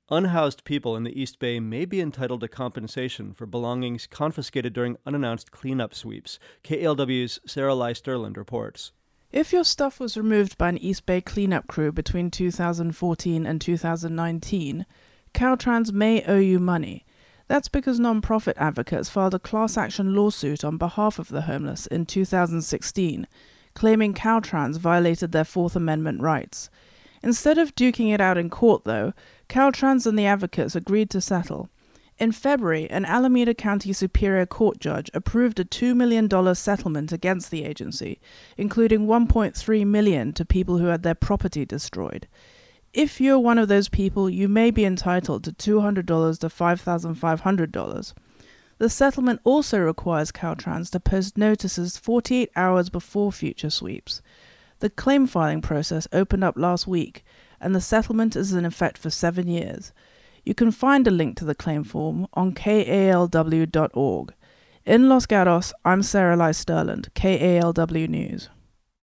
Unhoused people in the East Bay may be entitled to compensation for belongings confiscated during unannounced cleanup sweeps, KALW's Sarah Lai Sterland reports. If your stuff was removed by an East Bay cleanup crew between 2014 and 2019, Caltrans may owe you money. That's because non-profit advocates filed a class action lawsuit on behalf of the homeless in 2016, claiming Caltrans violated their Fourth Amendment rights. Instead of duking it out in court, though, Caltrans and the advocates agreed to settle. In February, an Alameda County Superior Court judge approved a $2 million settlement against the agency, including $1.3 million to people who had their property destroyed. If you're one of those people, you may be entitled to $200 to $5,500. The settlement also requires Caltrans to post notices 48 hours before future sweeps. The claim filing process opened up last week, and the settlement is in effect for 7 years. You can find a link to the claim form on kalw.org. In Los Gatos, I'm Sarah Lai Sterland, KALW News.